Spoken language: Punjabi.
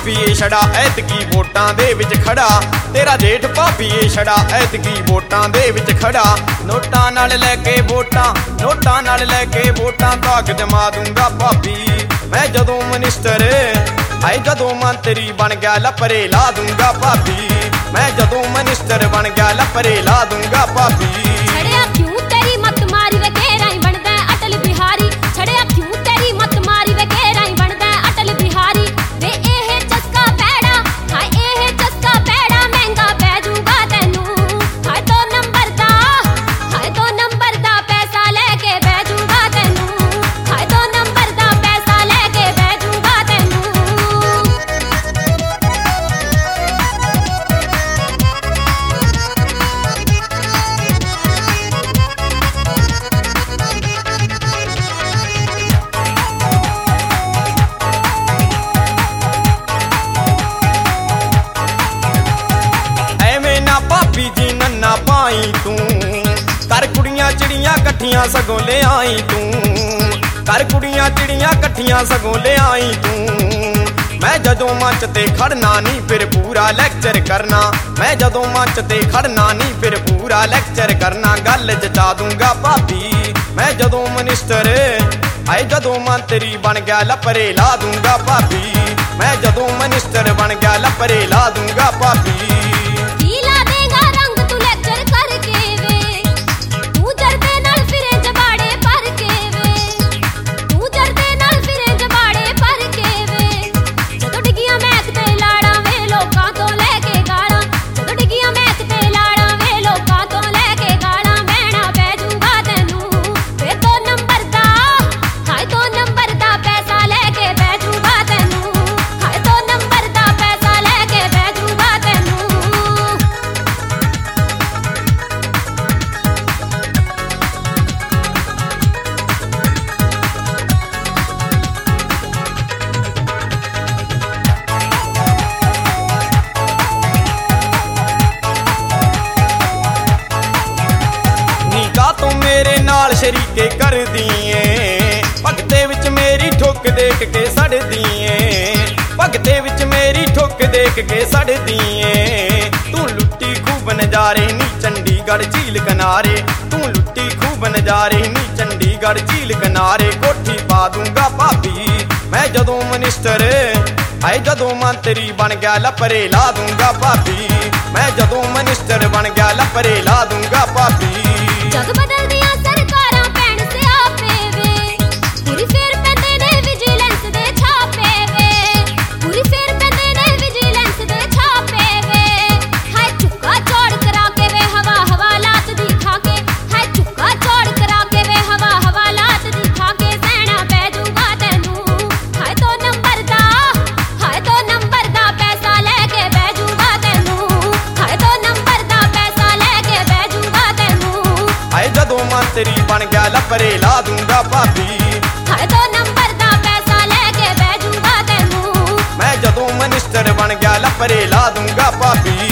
ਭਾਬੀ ਏ ਛੜਾ ਐਤਕੀ ਵੋਟਾਂ ਦੇ ਵਿੱਚ ਖੜਾ। ਤੇਰਾ ਜੇਠ ਭਾਬੀ ਏ ਛੜਾ ਐਤਕੀ ਵੋਟਾਂ ਦੇ ਵਿੱਚ ਖੜਾ। ਨੋਟਾਂ ਨਾਲ ਲੈ ਕੇ ਵੋਟਾਂ, ਨੋਟਾਂ ਨਾਲ ਲੈ ਕੇ ਵੋਟਾਂ ਭਾਗ ਜਮਾ ਦੂੰਗਾ ਭਾਬੀ ਮੈਂ ਜਦੋਂ ਮਨਿਸਟਰ। ਹਾਏ ਜਦੋਂ ਮੰਤਰੀ ਬਣ ਗਿਆ ਲੱਪਰੇ ਲਾ ਦੂੰਗਾ ਭਾਬੀ ਮੈਂ ਜਦੋਂ ਮਨਿਸਟਰ ਬਣ ਗਿਆ ਲੱਪਰੇ ਲਾ ਦੂੰਗਾ ਭਾਬੀ। ਛੜਿਆ ਕਿਉਂ ਤੇਰੀ ਮੱਤ ਮਾਰੀ ਵੇ ਘੇਰਾ ਹੀ ਬਣਦਾ ਅਟਲ ਬਿਹਾਰੀ। ਛੜਿਆ ਕਿਉਂ ਤੇਰੀ ਮੱਤ ਮਾਰੀ ਵੇ ਘੇਰਾ ਹੀ ਬਣਦਾ ਅਟਲ ਬਿਹਾਰੀ। ਵੇ ਇਹ ਚਸਕਾ ਪੈੜਾ, ਹਾਏ ਇਹ ਚਸਕਾ ਪੈੜਾ ਮਹਿੰਗਾ ਪੈ ਜੂਗਾ ਤੈਨੂੰ। ਹਾਏ 2 ਨੰਬਰ ਦਾ, ਹਾਏ 2 ਨੰਬਰ ਦਾ ਪੈਸਾ ਲੈ ਕੇ ਬਹਿ ਜੂਗਾ ਤੈਨੂੰ। ਹਾਏ 2 ਨੰਬਰ ਦਾ ਪੈਸਾ ਲੈ ਕੇ ਬਹਿ ਜੂਗਾ ਤੈਨੂੰ। ਭਾਬੀ ਜੀ ਨੰਨਾ ਪਾਈ ਤੂੰ ਕਰ ਕੁੜੀਆਂ ਚਿੜੀਆਂ ਇਕੱਠੀਆਂ ਸਗੋਂ ਲਿਆਈ ਤੂੰ। ਕਰ ਕੁੜੀਆਂ ਚਿੜੀਆਂ ਇਕੱਠੀਆਂ ਸਗੋਂ ਲਿਆਈ ਤੂੰ। ਮੈਂ ਜਦੋਂ ਮੰਚ ਤੇ ਖੜਨਾ ਨਹੀਂ ਫਿਰ ਪੂਰਾ ਲੈਕਚਰ ਕਰਨਾ। ਮੈਂ ਜਦੋਂ ਮੰਚ ਤੇ ਖੜਨਾ ਨਹੀਂ ਫਿਰ ਪੂਰਾ ਲੈਕਚਰ ਕਰਨਾ। ਗੱਲ ਜਚਾ ਦੂੰਗਾ ਭਾਬੀ ਮੈਂ ਜਦੋਂ ਮਨਿਸਟਰ। ਹਾਏ ਜਦੋਂ ਮੰਤਰੀ ਬਣ ਗਿਆ ਲੱਪਰੇ ਲਾ ਦੂੰਗਾ ਭਾਬੀ ਮੈਂ ਜਦੋਂ ਮਨਿਸਟਰ ਬਣ ਗਿਆ ਲੱਪਰੇ ਲਾ ਦੂੰਗਾ ਭਾਬੀ। ਮੇਰੇ ਨਾਲ ਸ਼ਰੀਕੇ ਕਰਦੀ ਏ ਭਗਤੇ ਵਿੱਚ ਮੇਰੀ ਠੁੱਕ ਦੇਖ ਕੇ ਸੜਦੀ ਏ। ਭਗਤੇ ਵਿੱਚ ਮੇਰੀ ਠੁੱਕ ਦੇਖ ਕੇ ਸੜਦੀ ਏ। ਤੂੰ ਲੁੱਟੀ ਖੂਬ ਨਜ਼ਾਰੇ ਨੀ ਚੰਡੀਗੜ੍ਹ ਝੀਲ ਕਿਨਾਰੇ। ਤੂੰ ਲੁੱਟੀ ਖੂਬ ਨਜ਼ਾਰੇ ਨੀ ਚੰਡੀਗੜ੍ਹ ਝੀਲ ਕਿਨਾਰੇ। ਕੋਠੀ ਪਾ ਦੂੰਗਾ ਭਾਬੀ ਮੈਂ ਜਦੋਂ ਮਨਿਸਟਰ। ਹਾਏ ਜਦੋਂ ਮੰਤਰੀ ਬਣ ਗਿਆ ਲੱਪਰੇ ਲਾ ਦੂੰਗਾ ਭਾਬੀ ਮੈਂ ਜਦੋਂ ਮਨਿਸਟਰ ਬਣ ਗਿਆ ਲੱਪਰੇ ਲਾ ਦੂੰਗਾ ਭਾਬੀ। ਜਗ ਬਦਲਦੀਆਂ ਸਰਕਾਰਾਂ ਪੈਣ ਸਿਆਪੇ ਵੇ ਪੂਰੀ ਫੇਰ ਪੈਂਦੇ ਨੇ ਵਿਜੀਲੈਂਸ ਦੇ ਛਾਪੇ ਵੇ। ਪੂਰੀ ਫੇਰ ਪੈਂਦੇ ਨੇ ਵਿਜੀਲੈਂਸ ਦੇ ਛਾਪੇ ਵੇ। ਹਾਏ ਚੁੱਕਾ ਚੌੜ ਕਰਾ ਕੇ ਵੇ ਹਵਾ ਹਵਾਲਾਤ ਦਿਖਾ ਕੇ। ਹਾਏ ਚੁੱਕਾ ਚੌੜ ਕਰਾ ਕੇ ਵੇ ਹਵਾ ਹਵਾਲਾਤ ਦਿਖਾ ਕੇ ਸਹਿਣਾ ਪੈ ਜੂਗਾ ਤੈਨੂੰ। ਹਾਏ 2 ਨੰਬਰ ਦਾ, ਹਾਏ 2 ਨੰਬਰ ਦਾ ਪੈਸਾ ਲੈ ਕੇ ਬਹਿ ਜੂਗਾ ਤੈਨੂੰ। ਹਾਏ 2 ਨੰਬਰ ਦਾ ਪੈਸਾ ਲੈ ਕੇ ਬਹਿ ਜੂਗਾ ਤੈਨੂੰ। ਹਾਏ ਜਦੋਂ ਮੰਤਰੀ ਬਣ ਗਿਆ ਲੱਪਰੇ ਲਾ ਦੂੰਗਾ ਭਾਬੀ ਹਾਏ 2 ਨੰਬਰ ਦਾ ਪੈਸਾ ਲੈ ਕੇ ਬਹਿ ਜੂਗਾ ਤੈਨੂੰ। ਮੈਂ ਜਦੋਂ ਮਨਿਸਟਰ ਬਣ ਗਿਆ ਲੱਪਰੇ ਲਾ ਦੂੰਗਾ ਭਾਬੀ।